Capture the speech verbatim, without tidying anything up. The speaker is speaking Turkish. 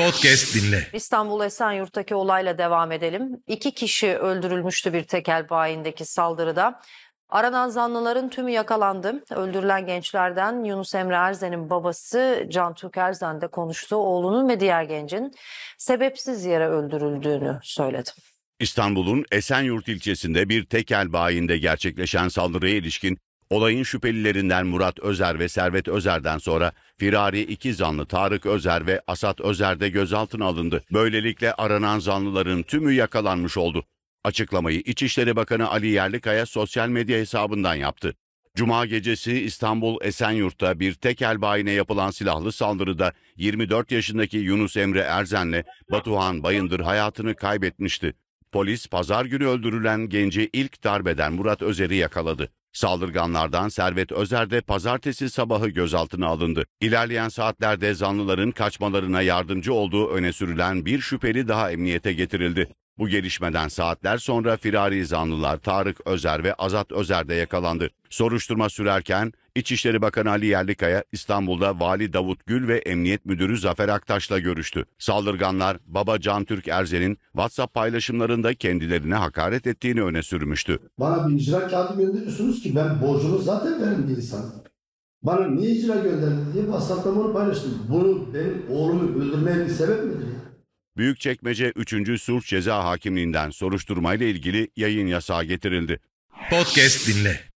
Podcast dinle. İstanbul Esenyurt'taki olayla devam edelim. İki kişi öldürülmüştü bir tekel bayindeki saldırıda. Aranan zanlıların tümü yakalandı. Öldürülen gençlerden Yunus Emre Erzen'in babası Can Türk Erzen de konuştu. Oğlunun ve diğer gencin sebepsiz yere öldürüldüğünü söyledi. İstanbul'un Esenyurt ilçesinde bir tekel bayinde gerçekleşen saldırıya ilişkin olayın şüphelilerinden Murat Özer ve Servet Özer'den sonra firari iki zanlı Tarık Özer ve Asat Özer de gözaltına alındı. Böylelikle aranan zanlıların tümü yakalanmış oldu. Açıklamayı İçişleri Bakanı Ali Yerlikaya sosyal medya hesabından yaptı. Cuma gecesi İstanbul Esenyurt'ta bir tekel bayine yapılan silahlı saldırıda yirmi dört yaşındaki Yunus Emre Erzen'le Batuhan Bayındır hayatını kaybetmişti. Polis pazar günü öldürülen genci ilk darbeden Murat Özer'i yakaladı. Saldırganlardan Servet Özer de pazartesi sabahı gözaltına alındı. İlerleyen saatlerde zanlıların kaçmalarına yardımcı olduğu öne sürülen bir şüpheli daha emniyete getirildi. Bu gelişmeden saatler sonra firari zanlılar Tarık Özer ve Azat Özer de yakalandı. Soruşturma sürerken İçişleri Bakanı Ali Yerlikaya İstanbul'da Vali Davut Gül ve Emniyet Müdürü Zafer Aktaş'la görüştü. Saldırganlar baba Can Türk Erzen'in WhatsApp paylaşımlarında kendilerine hakaret ettiğini öne sürmüştü. Bana bir icra kağıdı gönderiyorsunuz ki ben borcumu zaten verin bir insanım. Bana niye icra gönderdin diye WhatsApp'tan onu paylaştım. Bunu benim oğlumu öldürmeye bir sebep midir ya? Büyükçekmece üçüncü Sulh Ceza Hakimliği'nden soruşturmayla ilgili yayın yasağı getirildi. Podcast dinle.